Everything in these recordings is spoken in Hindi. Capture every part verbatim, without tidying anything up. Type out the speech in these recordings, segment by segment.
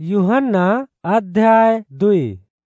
यूहन्ना अध्याय दुई।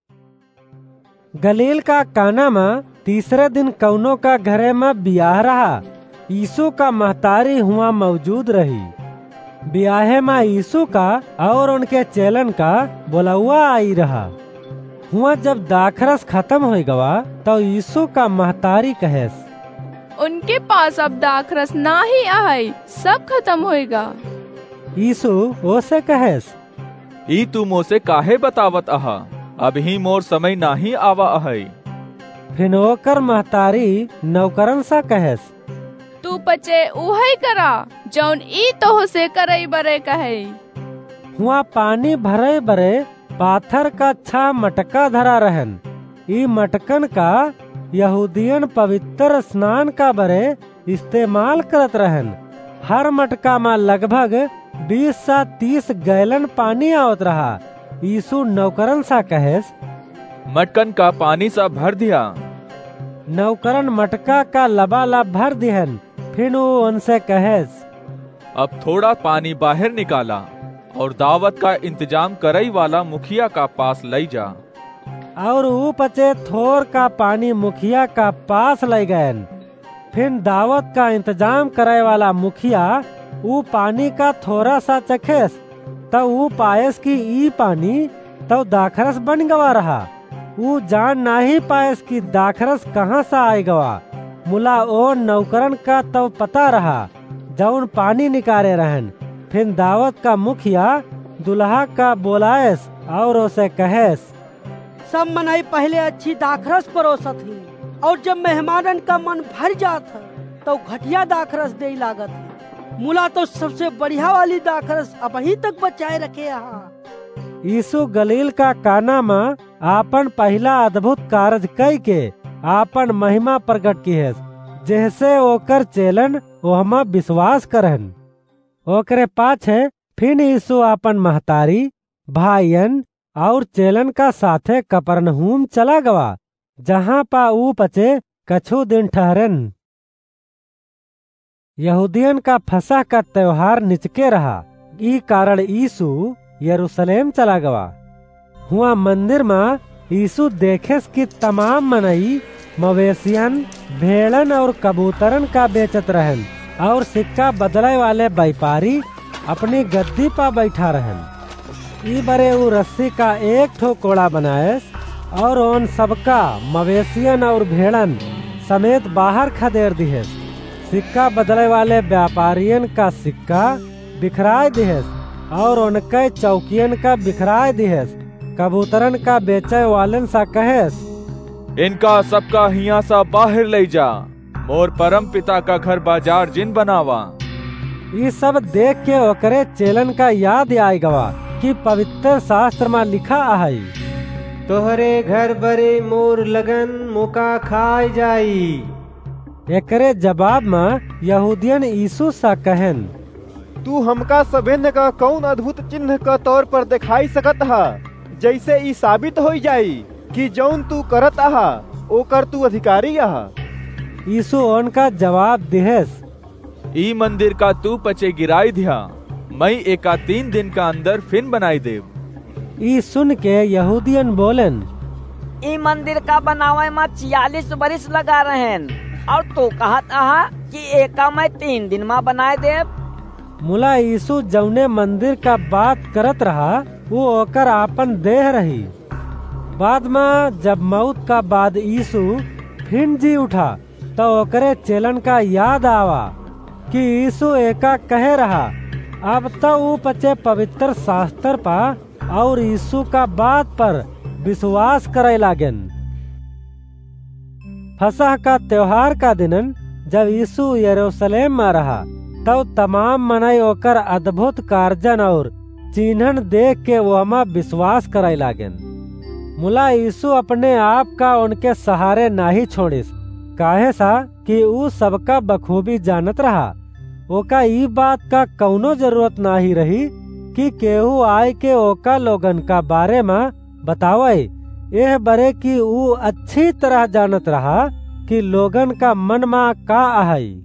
गलील का काना में तीसरे दिन कौनो का घरे में बियाह रहा। यीशु का महतारी हुआ मौजूद रही। बियाहे में यीशु का और उनके चेलन का बोलौआ आई रहा। हुआ जब दाखरस खत्म हो गवा तो यीशु का महतारी कहेस, उनके पास अब दाखरस ना ही आए, सब खत्म होएगा। यीशु ओसे कहेस, ई तू मोसे काहे बतावत आहा, अभी मोर समय नाही आवा ahai। फिर ओकर महतारी नौकरन सा कहेस, तू पचे उहई करा जौन ई तो से करई बरे कहे। हुआ पानी भरे बरे पाथर का छा मटका धरा रहन। ई मटकन का यहूदियन पवित्र स्नान का बरे इस्तेमाल करत रहन। हर मटका में लगभग बीस से तीस गैलन पानी आवत रहा। यीशु नौकरन सा कहेस, मटकन का पानी सा भर दिया। नौकरन मटका का लबालब भर दिहन। फिर वो उनसे कहेस, अब थोड़ा पानी बाहर निकाला और दावत का इंतजाम करई वाला मुखिया का पास लई जा। और ऊ पचे थोर का पानी मुखिया का पास ले गयन। फिर दावत का इंतजाम करे वाला मुखिया ऊ पानी का थोड़ा सा चखेस तो ऊ पायस की ई पानी तो दाखरस बन गवा रहा। ऊ जान नहीं पायस की दाखरस कहाँ से आए गवा। मुला ओ नौकरन का तो पता रहा जौन पानी निकाले रहन। फिर दावत का मुखिया दुल्हा का बोलायस और उसे कहेस, सब मनाई पहले अच्छी दाखरस परोसत ही, और जब मेहमानन का मन भर जात है तो घटिया दाखरस दे लागत है। मुला तो सबसे बढ़िया वाली दाखरस अब ही तक बचाए रखे यहाँ। यीशु गलील का काना में आपन पहला अद्भुत कार्य कई के आपन महिमा प्रकट की है, जैसे ओकर चेलन ओहमा विश्वास करन। ओकरे पाछे फिर यीशु आपन महतारी भाईयन और चेलन का साथे कफरनहूम चला गवा, जहाँ पा ऊ पचे कछु दिन ठहरन। यहूदियन का फसह का त्योहार निचके रहा। ई कारण यीशु यरूशलेम चला गवा। हुआ मंदिर में यीशु देखेस कि तमाम मनई मवेशियन भेड़न और कबूतरन का बेचत रहन, और सिक्का बदले वाले व्यापारी अपनी गद्दी पर बैठा रहन। ई बरे ऊ रस्सी का एक ठो कोड़ा बनाएस और उन सबका मवेशियन और भेड़न समेत बाहर खदेड़ दिहेस। सिक्का बदले वाले व्यापारियन का सिक्का बिखराए दिहेस और उनके चौकियन का बिखराए दिहेस। कबूतरन का बेचे वालन सा कहेस, इनका सबका हिया सा बाहर ले जा, मोर परम पिता का घर बाजार जिन बनावा। ये सब देख के ओकरे चेलन का याद आए गवा कि पवित्र शास्त्र में लिखा है, तोहरे घर बरे मोर लगन मुका खाई जाई। एकरे जवाब में यहूदियन यीशु सा कहन, तू हमका सभेन का कौन अद्भुत चिन्ह का तौर पर दिखाई सकत हा, जैसे ई साबित हो जाई कि जौन तू करत आहा ओकर तू अधिकारी आहा। यीशु उनका जवाब दिहेस, ई मंदिर का तू पचे गिराई दिया, मैं एका तीन दिन का अंदर फिन बनाई देव। ई सुन के यहूदियन बोलन, ई मंदिर का बनावे में छियालीस बरिस लगा रहन, और तू कहत आहा कि एका मैं तीन दिन में बनाए देव। मुला यीशु जौने मंदिर का बात करत रहा वो ओकर आपन देह रही। बाद में जब मौत का बाद यीशु फिर जी उठा तो ओकरे चेलन का याद आवा कि यीशु एका कहे रहा। अब तो ऊ पचे पवित्र शास्त्र पा और यीशु का बात पर विश्वास करे लागन। फसह का त्योहार का दिनन जब यीशु यरूशलेम में रहा तब तमाम मनई ओकर अद्भुत कार्जन और चिन्हन देख के वहमा विश्वास करे लागन। मुला यीशु अपने आप का उनके सहारे नाही छोड़िस, काहे सा कि ऊ सबका बखूबी जानत रहा। ओका ई बात का कौनो जरूरत नाही रही कि केहू आए के ओका लोगन का बारे में बतावे। यह बरे कि ऊ अच्छी तरह जानत रहा कि लोगन का मन में का आहई।